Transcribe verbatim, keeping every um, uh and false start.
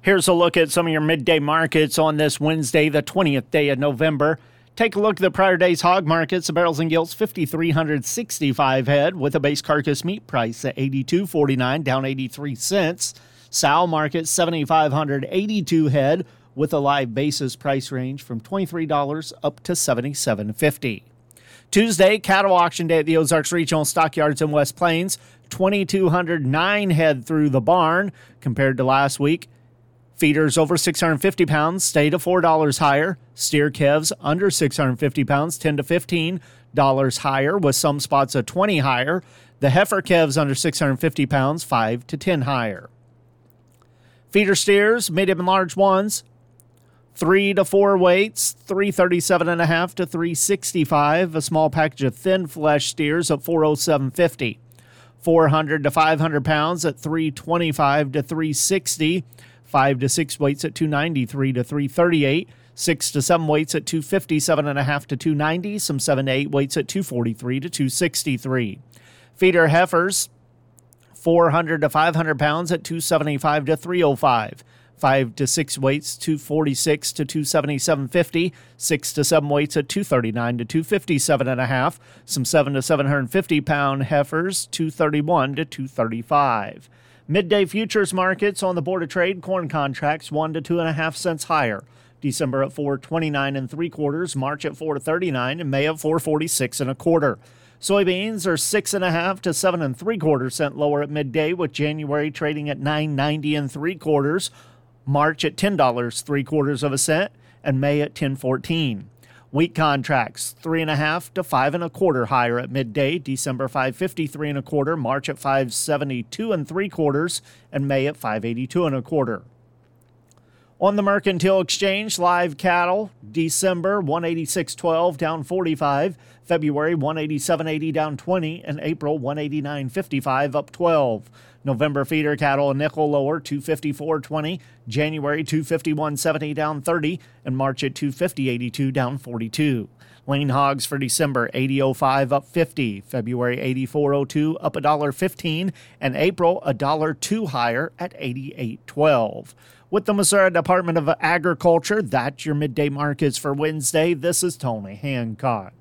Here's a look at some of your midday markets on this Wednesday, the twentieth day of November. Take a look at the prior day's hog markets. The barrels and gilts, five thousand three hundred sixty-five head, with a base carcass meat price at eighty-two forty-nine, down eighty-three cents. Sow market, seven thousand five hundred eighty-two head, with a live basis price range from twenty-three dollars up to seventy-seven fifty. Tuesday, cattle auction day at the Ozarks Regional Stockyards in West Plains. two thousand two hundred nine head through the barn compared to last week. Feeders over six hundred fifty pounds stay to four dollars higher. Steer calves under six hundred fifty pounds, ten to fifteen dollars higher, with some spots at twenty higher. The heifer calves under six hundred fifty pounds, five to ten higher. Feeder steers, medium and large ones, three to four weights, three thirty-seven and a half to three sixty-five. A small package of thin flesh steers at four oh seven fifty. four hundred to five hundred pounds at three twenty-five to three sixty. Five to six weights at two ninety-three to three thirty-eight. Six to seven weights at two fifty-seven and a half to two ninety. Some seven to eight weights at two forty-three to two sixty-three. Feeder heifers, four hundred to five hundred pounds at two seventy-five to three oh five. Five to six weights, two forty-six to two seventy-seven fifty. Six to seven weights at two thirty-nine to two fifty-seven and a half. Some seven to seven hundred fifty pound heifers, two thirty-one to two thirty-five. Midday futures markets on the Board of Trade. Corn contracts one to two and a half cents higher. December at four twenty-nine and three quarters, March at four thirty-nine, and May at four forty-six and a quarter. Soybeans are six and a half to seven and three quarter cent lower at midday, with January trading at nine ninety and three quarters, March at ten dollars three quarters of a cent, and May at ten fourteen. Wheat contracts three and a half to five and a quarter higher at midday. December five fifty-three and a quarter, March at five seventy-two and three quarters, and May at five eighty-two and a quarter. On the Mercantile Exchange, live cattle, December one eighty-six twelve down forty-five, February one eighty-seven eighty down twenty, and April one eighty-nine fifty-five up twelve. November feeder cattle a nickel lower, two fifty-four twenty, January two fifty-one seventy down thirty, and March at two fifty eighty-two down forty-two. Lean hogs for December eighty oh five up fifty, February eighty-four oh two up one dollar fifteen, and April one dollar two higher at eighty-eight twelve. With the Missouri Department of Agriculture, that's your midday markets for Wednesday. This is Tony Hancock.